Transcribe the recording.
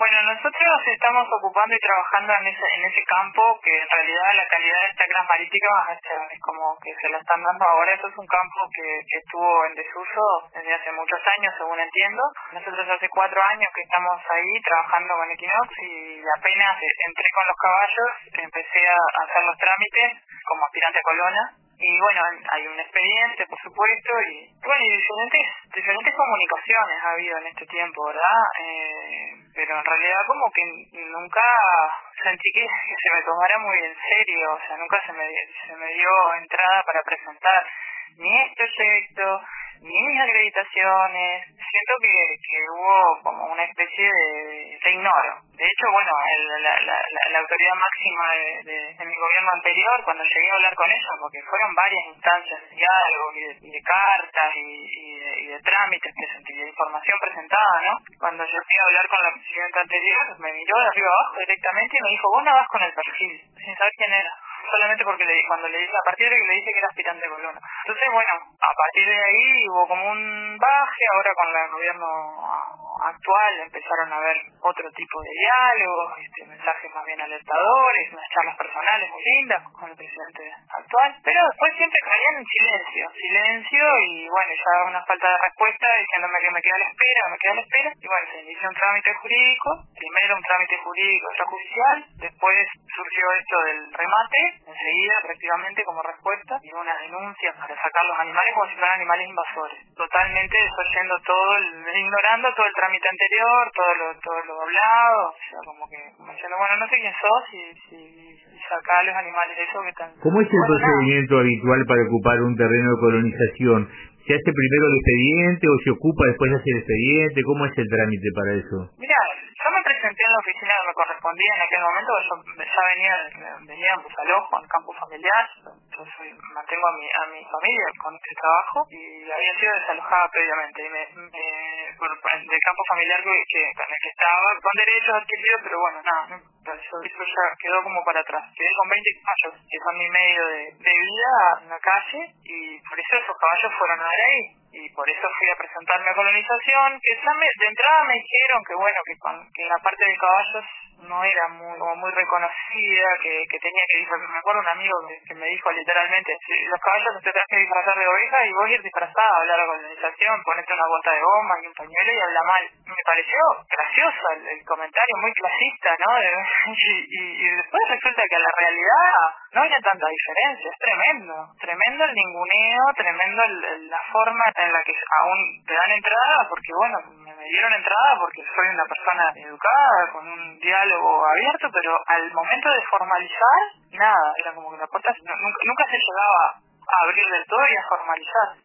Bueno, nosotros estamos ocupando y trabajando en ese campo que en realidad la calidad de esta gran marítima es como que se la están dando ahora. Eso es un campo que estuvo en desuso desde hace muchos años, según entiendo. Nosotros hace 4 años que estamos ahí trabajando con Equinox y apenas entré con los caballos, empecé a hacer los trámites como aspirante a Colona. Y bueno, hay un expediente, por supuesto, y bueno, y diferentes comunicaciones ha habido en este tiempo, ¿verdad? Pero en realidad como que nunca sentí que se me tomara muy en serio, o sea, nunca se me dio entrada para presentar ni este proyecto, ni mis acreditaciones. Siento que hubo como una especie de ignoro. De hecho, bueno, la autoridad máxima de mi gobierno anterior, cuando llegué a hablar con ella, porque fueron varias instancias de diálogo y de cartas y de trámites y de información presentada, ¿no? Cuando yo fui a hablar con la presidenta anterior, me miró de arriba abajo directamente y me dijo, vos no vas con el perfil, sin saber quién era. Solamente porque cuando le dije, a partir de que le dije que era aspirante Colona. Entonces, bueno, a partir de ahí hubo como un baje. Ahora con el gobierno actual empezaron a haber otro tipo de diálogos, mensajes más bien alertadores, unas charlas personales muy lindas con el presidente actual. Pero después siempre caían en silencio y bueno, ya una falta de respuesta diciéndome que me queda a la espera. Y bueno, se inició un trámite jurídico, primero un trámite jurídico extrajudicial, después surgió esto del remate, enseguida prácticamente como respuesta, y una denuncia para sacar los animales como si fueran animales invasores. Totalmente desoyendo ignorando todo el trámite anterior, todo lo hablado, o sea, como diciendo, bueno, no sé quién sos y sacá los animales de eso que están... ¿Cómo es el Bueno, procedimiento habitual para ocupar un terreno de colonización? ¿Se hace primero el expediente o se ocupa después de hacer el expediente? ¿Cómo es el trámite para eso? mira, yo me presenté en la oficina que me correspondía en aquel momento. Yo ya venía en Buzalojo, en campo familiar. Yo mantengo a mi familia con este trabajo y había sido desalojada previamente. Y del campo familiar con el que estaba, con derechos adquiridos, pero bueno, nada, ¿no? Eso ya quedó como para atrás. Quedé con 20 caballos, que son mi medio de vida en la calle, y por eso esos caballos fueron a dar ahí. Y por eso fui a presentarme a colonización, que de entrada me dijeron que bueno, que la parte de caballos no era muy reconocida, que tenía que disfrazar. Me acuerdo un amigo que me dijo literalmente, si los caballos te tenés que disfrazar de oveja y vos ir disfrazada a hablar a colonización, ponete una bota de goma y un pañuelo y habla mal. Me pareció gracioso el comentario, muy clasista, ¿no? Y después resulta que la realidad no había tanta diferencia. Es tremendo el ninguneo, tremendo la forma en la que aún te dan entrada, porque bueno, me dieron entrada porque soy una persona educada, con un diálogo abierto, pero al momento de formalizar, nada, era como que la puerta nunca se llegaba a abrir del todo y a formalizar.